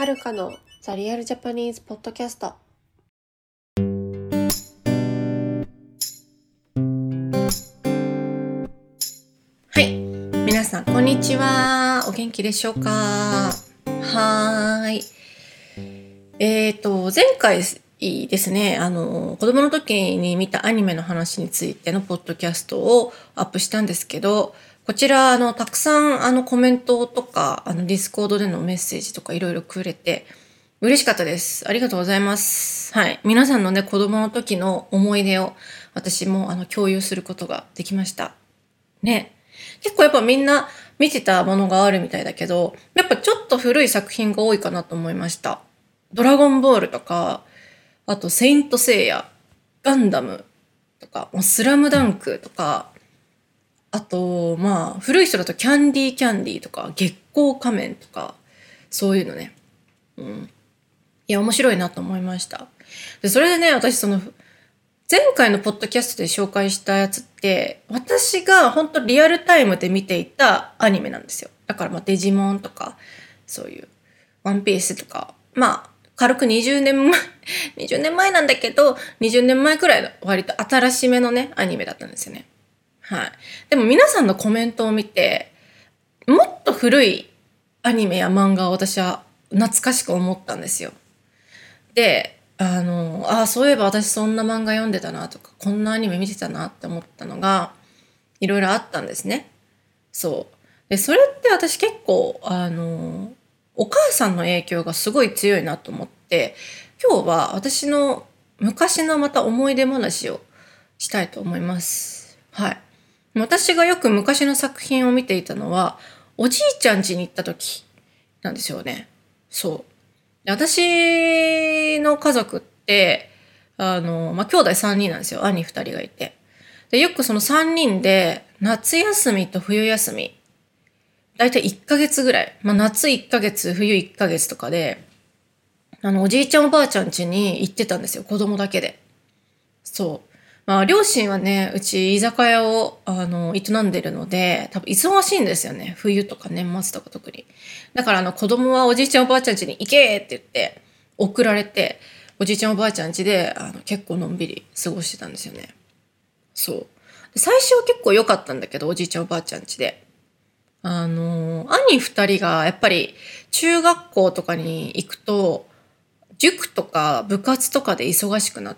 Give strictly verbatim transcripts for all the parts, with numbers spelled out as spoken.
はるかのザリアルジャパニーズポッドキャスト。はい、皆さんこんにちは。お元気でしょうか？はーい。えーと前回ですね、あの子供の時に見たアニメの話についてのポッドキャストをアップしたんですけど、こちらあのたくさんあのコメントとかあのディスコードでのメッセージとかいろいろくれて嬉しかったです。ありがとうございます。はい、皆さんのね子供の時の思い出を私もあの共有することができましたね。結構やっぱみんな見てたものがあるみたいだけど、やっぱちょっと古い作品が多いかなと思いました。ドラゴンボールとか、あとセイントセイヤ、ガンダムとか、スラムダンクとか、あとまあ古い人だとキャンディーキャンディーとか月光仮面とか、そういうのね、うん、いや面白いなと思いました。でそれでね、私その前回のポッドキャストで紹介したやつって私が本当リアルタイムで見ていたアニメなんですよ。だからまあデジモンとかそういうワンピースとか、まあ軽くにじゅうねんまえにじゅうねんまえなんだけどにじゅうねんまえくらいの割と新しめのねアニメだったんですよね。はい。でも皆さんのコメントを見てもっと古いアニメや漫画を私は懐かしく思ったんですよ。で、あの、あ、そういえば私そんな漫画読んでたなとか、こんなアニメ見てたなって思ったのが、いろいろあったんですね。そう。で、それって私結構、あの、お母さんの影響がすごい強いなと思って、今日は私の昔のまた思い出話をしたいと思います。はい。私がよく昔の作品を見ていたのは、おじいちゃん家に行った時なんですよね。そう。私の家族って、あの、まあ、兄弟さんにんなんですよ。兄ふたりがいて。で、よくそのさんにんで、夏休みと冬休み、だいたいいっかげつぐらい、まあ、夏いっかげつ、冬いっかげつとかで、あの、おじいちゃんおばあちゃん家に行ってたんですよ。子供だけで。そう。まあ、両親はね、うち居酒屋を、あの、営んでるので、多分忙しいんですよね。冬とか年末とか特に。だから、あの、子供はおじいちゃんおばあちゃん家に行けって言って、送られて、おじいちゃんおばあちゃん家で、あの、結構のんびり過ごしてたんですよね。そう。最初は結構良かったんだけど、おじいちゃんおばあちゃん家で。あの、兄二人が、やっぱり、中学校とかに行くと、塾とか部活とかで忙しくなって、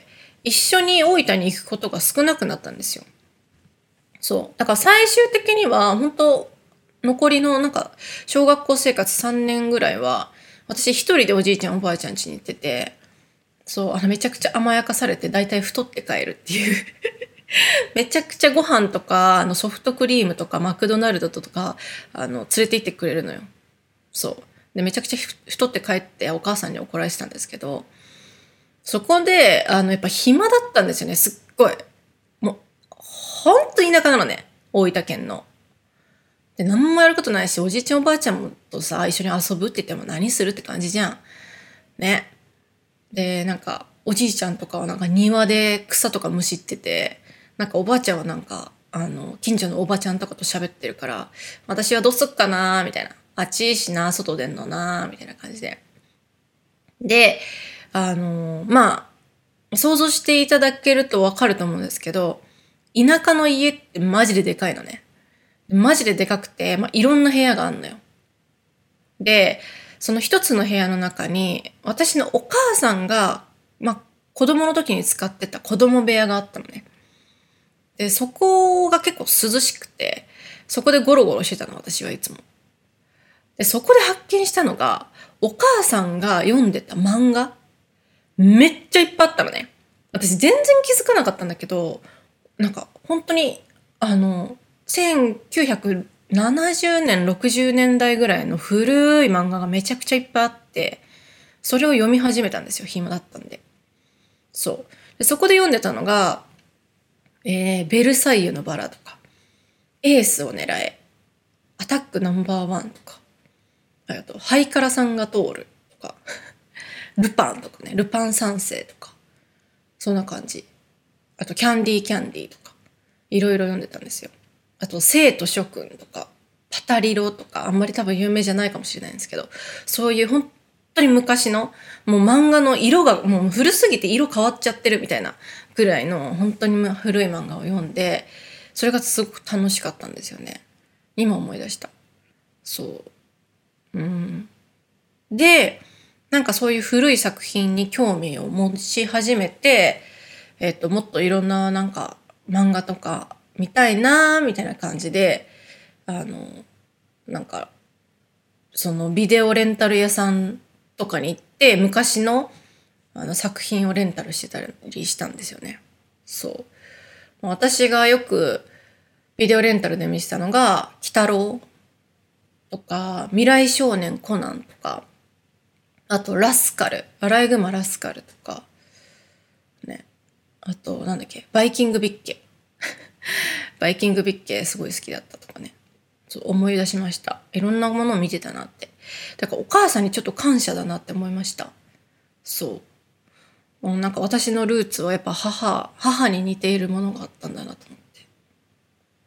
一緒に大分に行くことが少なくなったんですよ。そう。だから最終的には、本当残りのなんか、小学校生活さんねんぐらいは、私一人でおじいちゃんおばあちゃん家に行ってて、そう、あの、めちゃくちゃ甘やかされて、だいたい太って帰るっていう。めちゃくちゃご飯とか、あの、ソフトクリームとか、マクドナルドとか、あの、連れて行ってくれるのよ。そう。で、めちゃくちゃ太って帰ってお母さんに怒られてたんですけど、そこで、あの、やっぱ暇だったんですよね、すっごい。もう、ほんと田舎なのね、大分県の。で、何もやることないし、おじいちゃんおばあちゃんとさ、一緒に遊ぶって言っても何するって感じじゃん。ね。で、なんか、おじいちゃんとかはなんか庭で草とかむしってて、なんかおばあちゃんはなんか、あの、近所のおばちゃんとかと喋ってるから、私はどうすっかなーみたいな。あっちいいしな、外出んのなーみたいな感じで。で、あの、まあ、想像していただけるとわかると思うんですけど、田舎の家ってマジででかいのね。マジででかくて、まあ、いろんな部屋があるのよ。で、その一つの部屋の中に、私のお母さんが、まあ、子供の時に使ってた子供部屋があったのね。で、そこが結構涼しくて、そこでゴロゴロしてたの、私はいつも。で、そこで発見したのが、お母さんが読んでた漫画、めっちゃいっぱいあったのね。私全然気づかなかったんだけど、なんか本当に、あの、せんきゅうひゃくななじゅうねん、ろくじゅうねんだいぐらいの古い漫画がめちゃくちゃいっぱいあって、それを読み始めたんですよ、暇だったんで。そう。でそこで読んでたのが、えー、ベルサイユのバラとか、エースを狙え、アタックナンバーワンとか、あと、ハイカラさんが通るとか、ルパンとかね、ルパン三世とか、そんな感じ。あと、キャンディーキャンディーとか、いろいろ読んでたんですよ。あと、生徒諸君とか、パタリロとか、あんまり多分有名じゃないかもしれないんですけど、そういう本当に昔の、もう漫画の色がもう古すぎて色変わっちゃってるみたいなぐらいの本当に古い漫画を読んで、それがすごく楽しかったんですよね。今思い出した。そう。うん。で、なんかそういう古い作品に興味を持ち始めて、えっと、もっといろんななんか漫画とか見たいなーみたいな感じで、あの、なんか、そのビデオレンタル屋さんとかに行って、昔のあの作品をレンタルしてたりしたんですよね。そう。私がよくビデオレンタルで見てたのが、鬼太郎とか、未来少年コナンとか、あとラスカル、アライグマラスカルとか、ね。あと、なんだっけ、バイキングビッケ。バイキングビッケすごい好きだったとかね。そう思い出しました。いろんなものを見てたなって。だからお母さんにちょっと感謝だなって思いました。そう。もうなんか私のルーツはやっぱ母、母に似ているものがあったんだなと思って。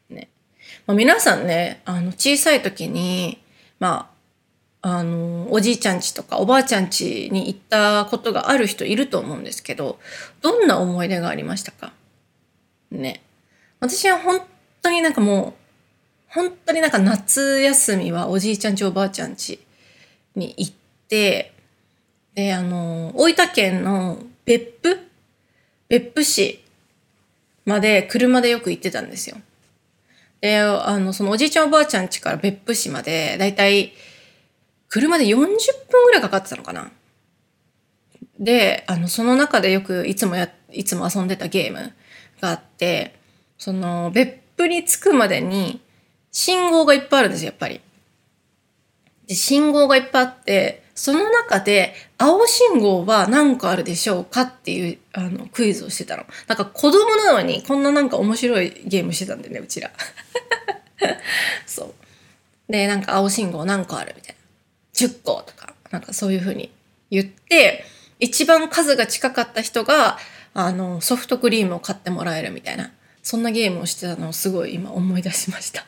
ね。まあ、皆さんね、あの、小さい時に、まあ、あの、おじいちゃん家とかおばあちゃん家に行ったことがある人いると思うんですけど、どんな思い出がありましたか？ね。私は本当になんかもう、本当になんか夏休みはおじいちゃん家おばあちゃん家に行って、で、あの、大分県の別府別府市まで車でよく行ってたんですよ。で、あの、そのおじいちゃんおばあちゃん家から別府市まで、だいたい車でよんじゅっぷんぐらいかかってたのかな。で、あの、その中でよくいつもや、いつも遊んでたゲームがあって、その、別府に着くまでに信号がいっぱいあるんですよ、やっぱり。で、信号がいっぱいあって、その中で青信号は何個あるでしょうかっていうあのクイズをしてたの。なんか子供なのにこんななんか面白いゲームしてたんだよね、うちら。そう。で、なんか青信号何個あるみたいな。じゅっことか、なんかそういう風に言って、一番数が近かった人が、あの、ソフトクリームを買ってもらえるみたいな。そんなゲームをしてたのをすごい今思い出しました。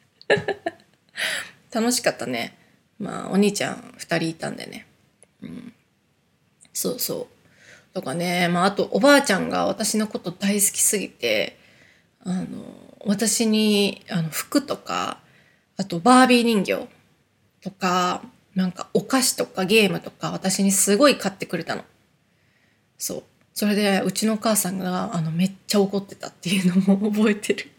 楽しかったね。まあ、お兄ちゃん二人いたんでね。うん。そうそう。とかね、まあ、あと、おばあちゃんが私のこと大好きすぎて、あの、私に、あの、服とか、あと、バービー人形とか、なんか、お菓子とかゲームとか、私にすごい買ってくれたの。そう。それで、うちのお母さんが、あの、めっちゃ怒ってたっていうのも覚えてる。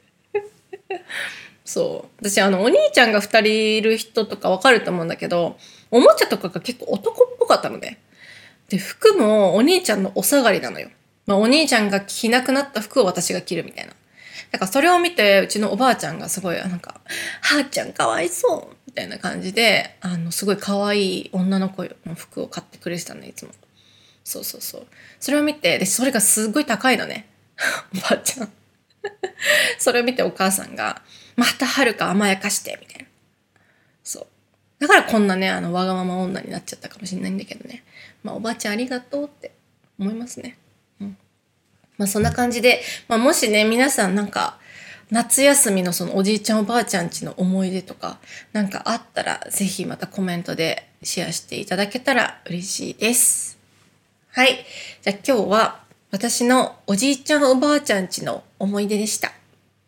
そう。私、あの、お兄ちゃんが二人いる人とかわかると思うんだけど、おもちゃとかが結構男っぽかったので。で、服もお兄ちゃんのお下がりなのよ。まあ、お兄ちゃんが着なくなった服を私が着るみたいな。だからそれを見て、うちのおばあちゃんがすごい、なんか、はーちゃんかわいそうみたいな感じで、あの、すごい可愛い女の子の服を買ってくれてたね、いつも。そうそうそう。それを見て、で、それがすごい高いのね。おばあちゃん。それを見てお母さんが、またはるか甘やかして、みたいな。そう。だからこんなね、あの、わがまま女になっちゃったかもしれないんだけどね。まあ、おばあちゃんありがとうって思いますね。うん。まあ、そんな感じで、まあ、もしね、皆さんなんか、夏休みのそのおじいちゃんおばあちゃんちの思い出とか、なんかあったら、ぜひまたコメントでシェアしていただけたら嬉しいです。はい。じゃあ今日は、私のおじいちゃんおばあちゃんちの思い出でした。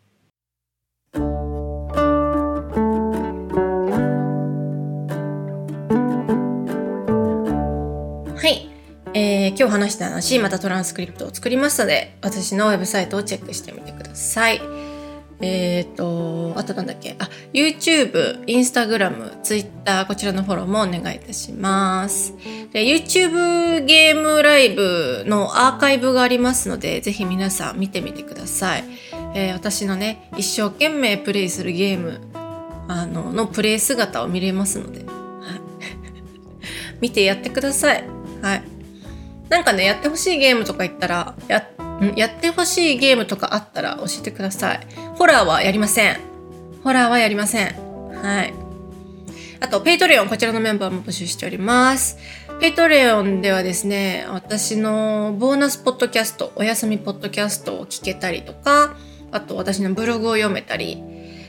はい、えー、今日話した話、またトランスクリプトを作りますので、私のウェブサイトをチェックしてみてください。えーと、あとなんだっけ、あ、YouTube、Instagram、Twitter、こちらのフォローもお願いいたします。で、YouTube ゲームライブのアーカイブがありますので、ぜひ皆さん見てみてください。えー、私のね、一生懸命プレイするゲームあののプレイ姿を見れますので、はい、見てやってください。はい。なんかね、やってほしいゲームとか言ったら、や、やってほしいゲームとかあったら教えてください。ホラーはやりません。ホラーはやりません。はい。あと、ペイトレオン、こちらのメンバーも募集しております。ペイトレオンではですね、私のボーナスポッドキャスト、お休みポッドキャストを聞けたりとか、あと私のブログを読めたり、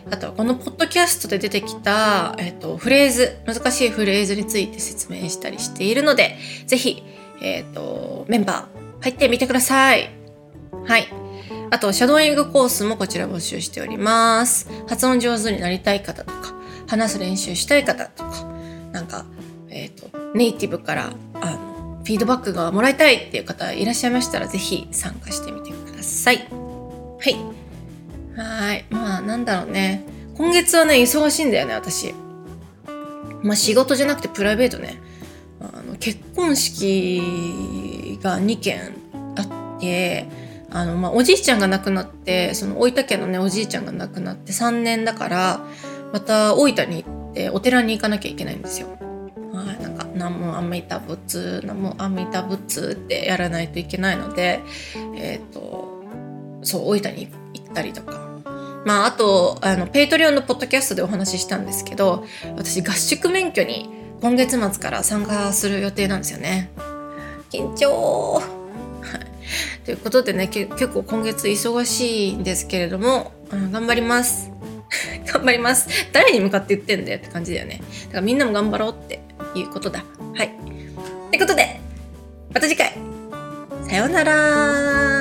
あとはこのポッドキャストで出てきた、えっと、フレーズ、難しいフレーズについて説明したりしているので、ぜひ、えっと、メンバー入ってみてください。はい。あと、シャドーイングコースもこちら募集しております。発音上手になりたい方とか、話す練習したい方とか、なんか、えっと、ネイティブからあのフィードバックがもらいたいっていう方いらっしゃいましたら、ぜひ参加してみてください。はい。はい。まあ、なんだろうね。今月はね、忙しいんだよね、私。まあ、仕事じゃなくてプライベートね。あの結婚式がにけんあって、あの、まあ、おじいちゃんが亡くなって、その大分県のね、おじいちゃんが亡くなってさんねんだから、また大分に行ってお寺に行かなきゃいけないんですよ。はい。なんか、南無阿弥陀仏、南無阿弥陀仏ってやらないといけないので、えっと、そう、大分に行ったりとか。まあ、あと、あの、ペイトリオンのポッドキャストでお話ししたんですけど、私、合宿免許に今月末から参加する予定なんですよね。緊張。はい。ということでね、け結構今月忙しいんですけれども、うん、頑張ります。頑張ります。誰に向かって言ってんだよって感じだよね。だからみんなも頑張ろうっていうことだ。はい。ということで、また次回。さようなら。